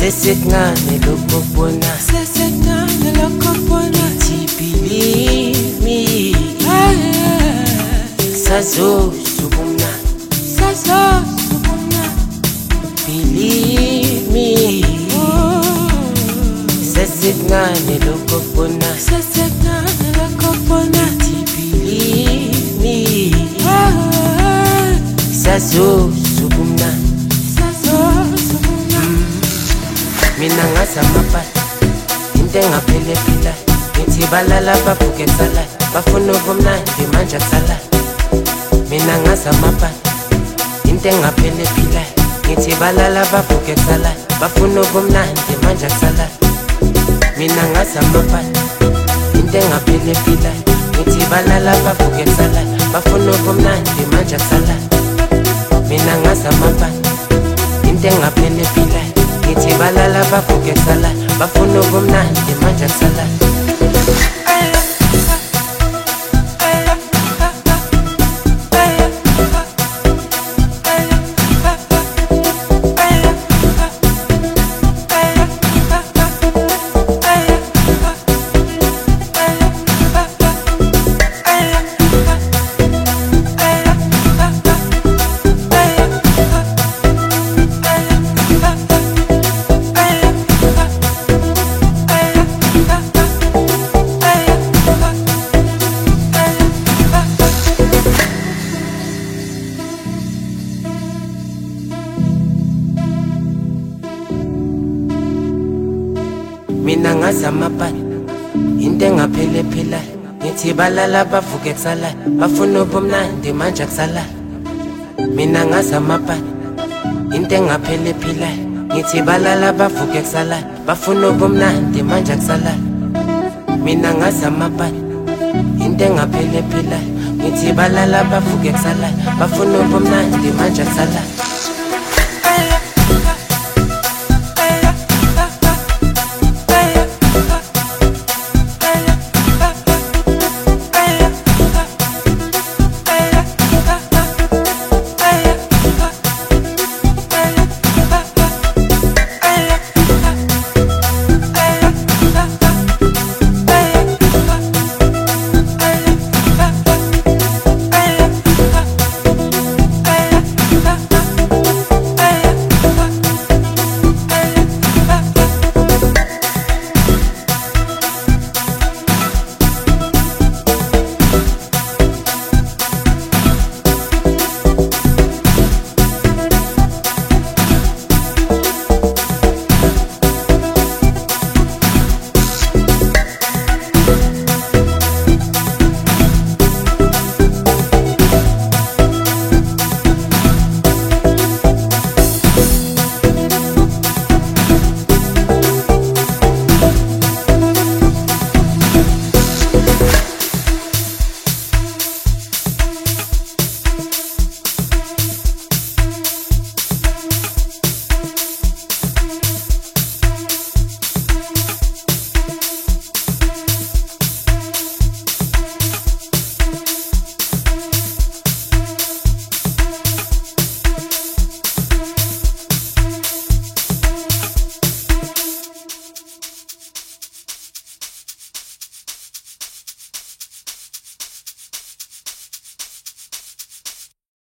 Sesengane lokubona believe me sazosubumna believe me sesengane lokubona believe me sazosubumna mina ngasamapala into engaphelephila ngithi balala bavuke kusala bafuna ubumnandi manje akusala mina ngasamapala into engaphelephila ngithi balala bavuke kusala bafuna ubumnandi manje akusala mina ngasamapala into engaphelephila ngithi balala bavuke kusala bafuna ubumnandi manje akusala mina ngasamapala into engaphelephila ngithi balala bavuke kusala bafuna ubumnandi manje akusala mina ngasamapala into engaphelephila ngithi balala bavuke kusala bafuna ubumnandi manje akusala mina ngasamapala into engaphelephila ngithi balala bavuke kusala bafuna ubumnandi manje akusala mina ngasamapala into engaphelephila ngithi balala bavuke kusala bafuna ubumnandi manje akusala